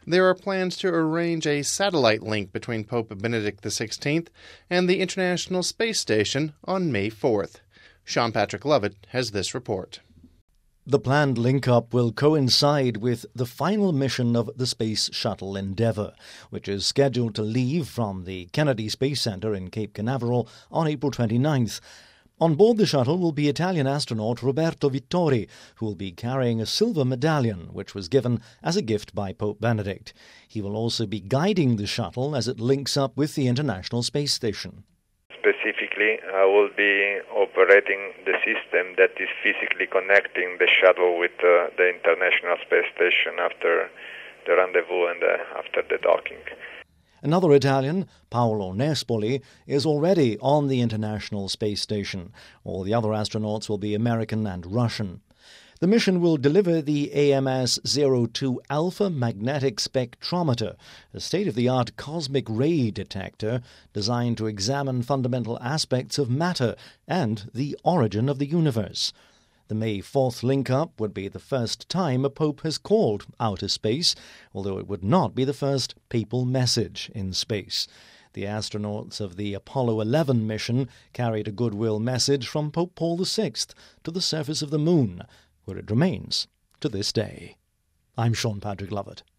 There are plans to arrange a satellite link between Pope Benedict XVI and the International Space Station on May 4th. Sean Patrick Lovett has this report. The planned link-up will coincide with the final mission of the Space Shuttle Endeavour, which is scheduled to leave from the Kennedy Space Center in Cape Canaveral on April 29th. On board the shuttle will be Italian astronaut Roberto Vittori, who will be carrying a silver medallion, which was given as a gift by Pope Benedict. He will also be guiding the shuttle as it links up with the International Space Station. Specifically, I will be operating the system that is physically connecting the shuttle with the International Space Station after the rendezvous and after the docking. Another Italian, Paolo Nespoli, is already on the International Space Station. All the other astronauts will be American and Russian. The mission will deliver the AMS-02 Alpha Magnetic Spectrometer, a state-of-the-art cosmic ray detector designed to examine fundamental aspects of matter and the origin of the universe. The May 4th link-up would be the first time a pope has called outer space, although it would not be the first papal message in space. The astronauts of the Apollo 11 mission carried a goodwill message from Pope Paul VI to the surface of the moon, where it remains to this day. I'm Sean Patrick Lovett.